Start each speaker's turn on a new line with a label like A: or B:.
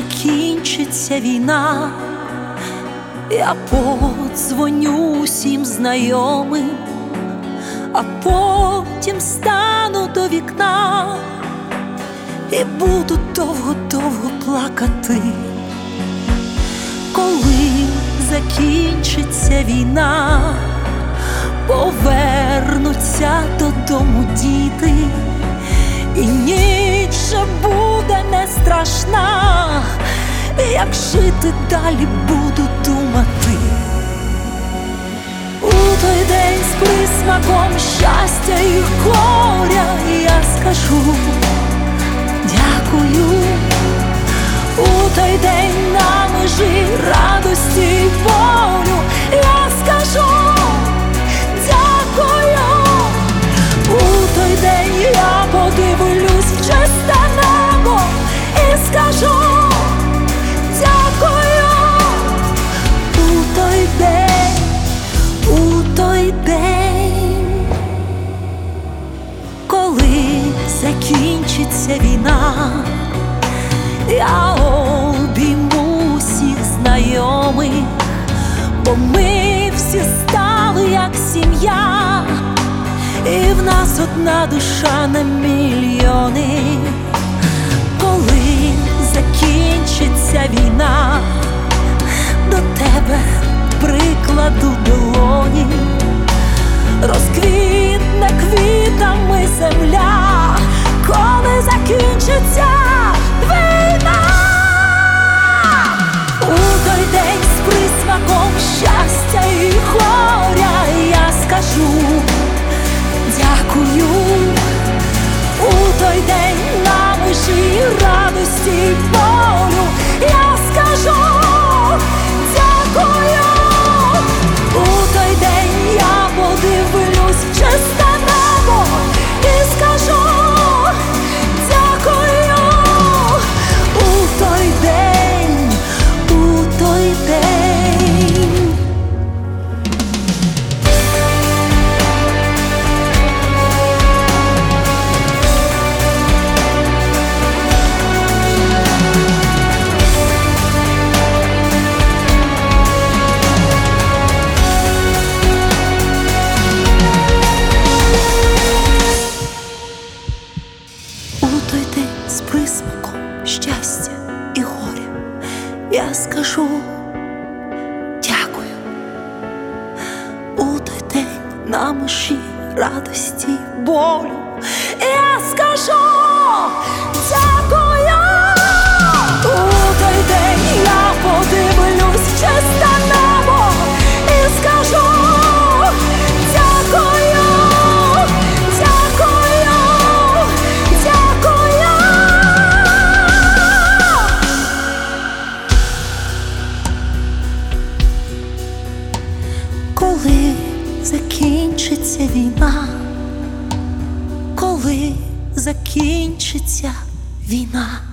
A: закінчиться війна, я подзвоню усім знайомим, а потім стану до вікна і буду довго-довго плакати. Коли закінчиться війна, повернуться додому діти, і ніч же буде не страшна, як жити далі буду думати. У той день з присмаком щастя і горя я скажу дякую. У той день на межі радості й болю я скажу дякую. У той день я подивлюсь в чисте небо і скажу дякую. У той день, коли закінчиться війна, я обійму всіх знайомих, бо ми всі стали як сім'я, і в нас одна душа на мільйони. Коли закінчиться війна, до тебе прикладу долоні, розквітне квітами земля, коли закінчиться війна. У той день з присмаком щастя і горя я скажу дякую. У той день на межі радості й болю я скажу дякую. У той день я подивлюсь в чисте небо і скажу дякую. У той день, у той день. У той день з присмаком щастя і горя я скажу дякую. У той день на межі радості й болю я скажу дякую. У той день я подивлюсь в чисте небо і скажу дякую. Дякую, дякую. Коли закінчиться війна, коли закінчиться війна.